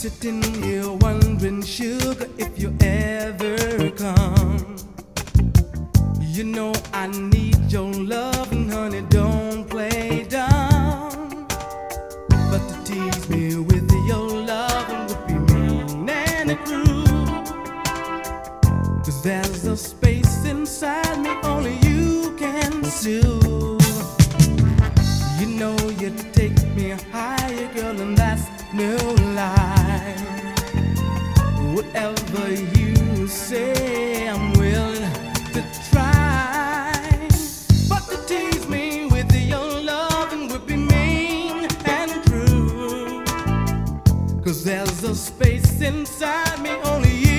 sitting here wondering, sugar, if you ever come. You know I need your love, and honey, don't play dumb. But to tease me with your love would be mean and cruel. 'Cause there's a space inside me only you can soothe. You know you take me higher, girl, and that's no lie. Whatever you say, I'm willing to try. But to tease me with your loving would be mean and cruel. 'Cause there's a space inside me only you